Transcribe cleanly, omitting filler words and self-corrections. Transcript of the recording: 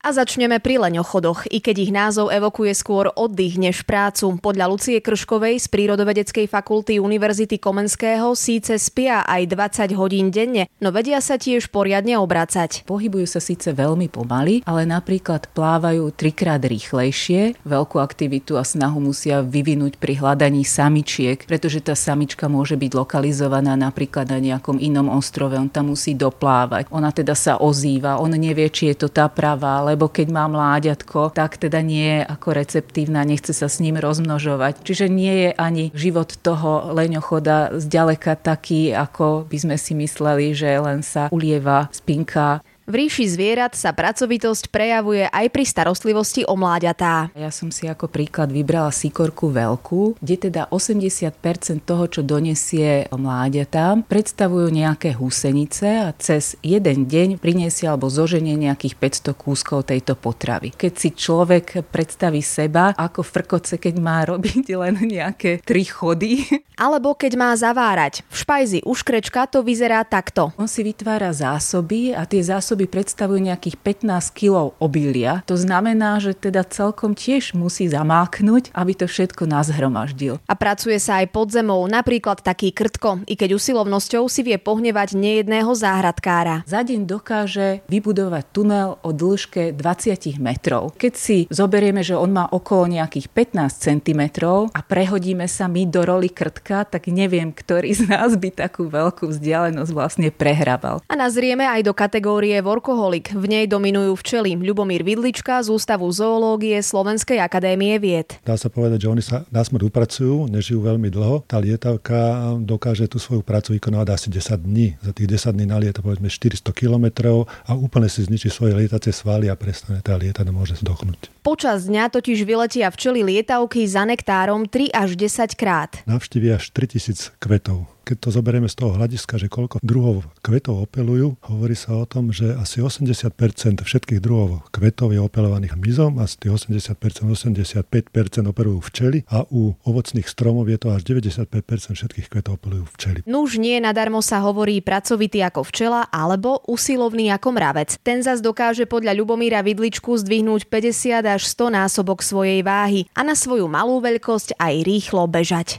A začneme pri leňochodoch, i keď ich názov evokuje skôr oddych než prácu. Podľa Lucie Krškovej z Prírodovedeckej fakulty Univerzity Komenského síce spia aj 20 hodín denne, no vedia sa tiež poriadne obracať. Pohybujú sa síce veľmi pomaly, ale napríklad plávajú 3-krát rýchlejšie. Veľkú aktivitu a snahu musia vyvinúť pri hľadaní samičiek, pretože tá samička môže byť lokalizovaná napríklad na nejakom inom ostrove. On tam musí doplávať. Ona teda sa ozýva, on nevie, či je to tá pravá, lebo keď má mláďatko, tak teda nie je ako receptívna, nechce sa s ním rozmnožovať. Čiže nie je ani život toho leňochoda zďaleka taký, ako by sme si mysleli, že len sa ulieva, spinká. V ríši zvierat sa pracovitosť prejavuje aj pri starostlivosti o mláďatá. Ja som si ako príklad vybrala sikorku veľkú, kde teda 80% toho, čo donesie mláďatám, predstavujú nejaké húsenice a cez jeden deň priniesie alebo zoženie nejakých 500 kúskov tejto potravy. Keď si človek predstaví seba ako frkoce, keď má robiť len nejaké 3 chody. Alebo keď má zavárať. V špajzi u škrečka to vyzerá takto. On si vytvára zásoby a tie zásoby predstavujú nejakých 15 kg obilia. To znamená, že teda celkom tiež musí zamáknuť, aby to všetko nazhromaždil. A pracuje sa aj pod zemou, napríklad taký krtko, i keď usilovnosťou si vie pohnevať nejedného záhradkára. Za deň dokáže vybudovať tunel o dĺžke 20 metrov. Keď si zoberieme, že on má okolo nejakých 15 cm a prehodíme sa my do roli krtka, tak neviem, ktorý z nás by takú veľkú vzdialenosť vlastne prehrabal. A nazrieme aj do kategórie workoholik. V nej dominujú včely. Ľubomír Vidlička z Ústavu zoológie Slovenskej akadémie vied. Dá sa povedať, že oni sa na smrť upracujú, nežijú veľmi dlho. Tá lietavka dokáže tú svoju prácu vykonávať asi 10 dní. Za tých 10 dní nalieta povedzme 400 km a úplne si zničí svoje lietacie svaly a prestane tá lietať a môže zdochnúť. Počas dňa totiž vyletia včely lietavky za nektárom 3 až 10 krát. Navštívia až 3000 kvetov. Keď to zoberieme z toho hľadiska, že koľko druhov kvetov opelujú, hovorí sa o tom, že asi 80% všetkých druhov kvetov je opelovaných hmyzom a z tých 85% operujú včely a u ovocných stromov je to až 95% všetkých kvetov opelujú včely. Nuž nie nadarmo sa hovorí pracovitý ako včela alebo usilovný ako mravec. Ten zas dokáže podľa Ľubomíra Vidličku zdvihnúť 50 až 100 násobok svojej váhy a na svoju malú veľkosť aj rýchlo bežať.